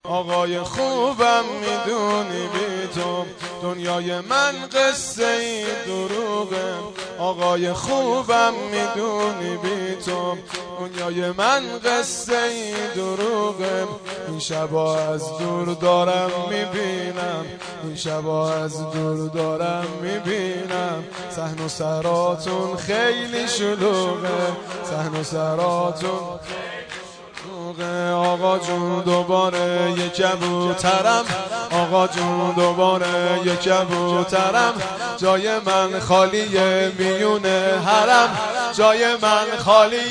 آقای خوبم میدونی بی تو دنیای من قصه ای دروغه. آقای خوبم میدونی بی تو دنیای من قصه ای دروغه. این شبا از دور دارم میبینم، این شبا از دور دارم میبینم صحن و سراتون خیلی شلوغه، صحن و سراتون. آقا جون دوباره یک کبوترم، آقا جون دوباره یک کبوترم، جای من خالیه میونه حرم، جای من خالیه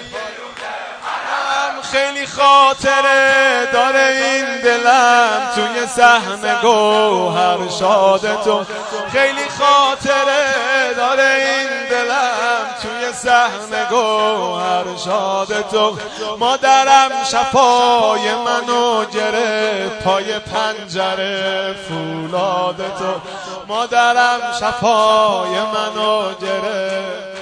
حرم. خیلی خاطره داره این دلم توی صحن گوهر شاد تو، خیلی خاطره داره این دلم توی صحن گوهر شاد تو. مادرم شفای منو گرفت پای پنجره فولاد تو، مادرم شفای منو گرفت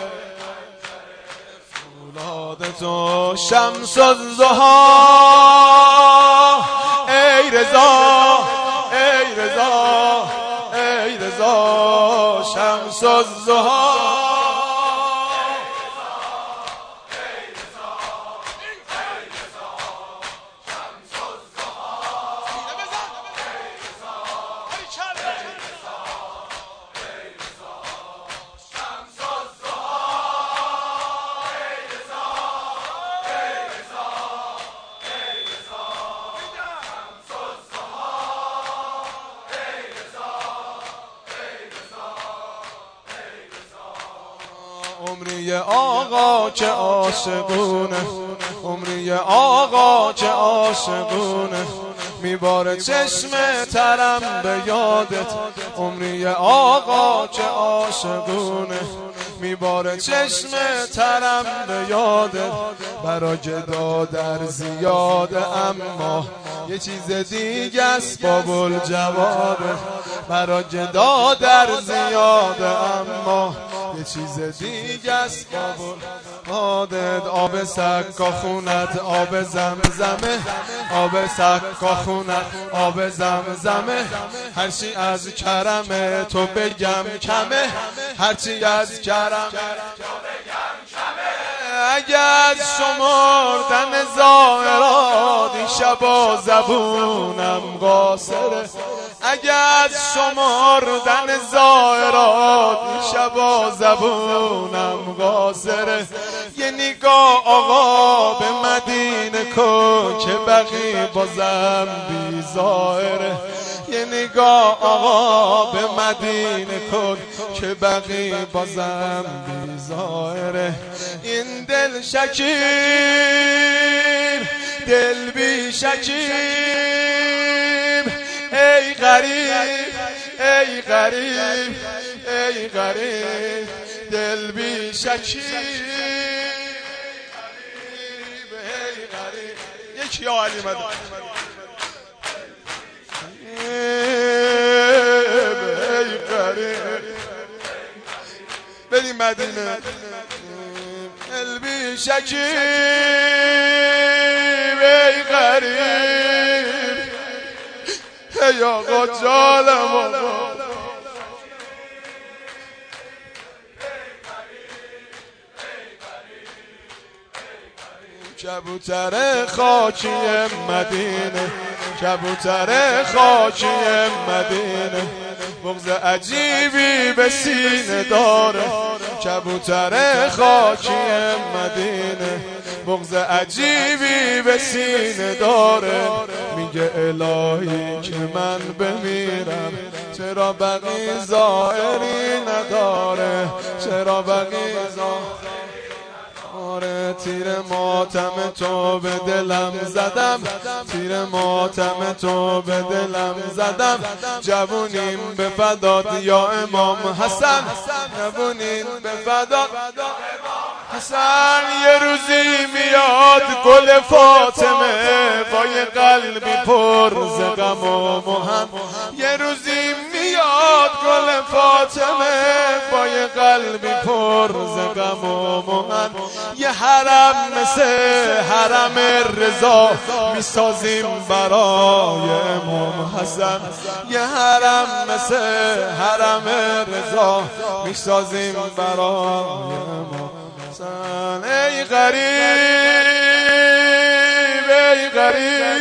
فولاد تو. شمس الضحی ای رضا، ای رضا، ای رضا، شمس الضحی. عمری آقا که عاشقونه، عمری آقا که عاشقونه، میباره چشم ترم به یادت. عمری آقا که عاشقونه، میباره چشم ترم به یادت. برا جدا در زیاده اما یه چیز دیگه است بابل جوابه. برا جدا در زیاده اما یه چیز دیگه است بابل عادت. آب سکا خونت آب زمزمه، آب سکا خونت آب زمزمه، هرچی از کرم تو بگم کمه، هرچی از کرم تو بگم کمه. اگه از شمردن زائرات این شبا زبونم قاصره، اگه از شمردن زائرات این شبا زبونم قاصره. یه نگاه آقا به مدینه کن که بقی بازم بی ظاهره، یه نگاه آقا به مدینه کن که بقی بازم بی ظاهره. این دل شکیر، دل بی شکیر، ای غریب، ای غریب، ای غریب، دل بی شکیر، ای غریب. یکی یا علی مدد ای غریب، بریم مدینه. دل بی شکیر، ای غریب، ای آقا جالم آقا. کبوتر خاکی مدینه، کبوتر خاکی مدینه، بغض عجیبی به سینه داره. کبوتر خاکی مدینه، بغض عجیبی به سینه داره. میگه الهی که من بمیرم چرا بقی ظاهری نداره، چرا بقی ظاهری. تیر ماتم تو به دلم زدم، تیر ماتم تو به دلم زدم. جوونیم به فدات یا امام حسن، جوونیم به فدات حسن. یه روزی میاد گل فاطمه با یه قلبی پر ز غم و محن، یه روزی میاد گل آل فاطمه با یه قلبی پر ز غم و محن یه حرم مثل حرم رضا میسازیم برای امام حسن یه حرم مثل حرم رضا میسازیم برای امام حسن ای غریب ای غریب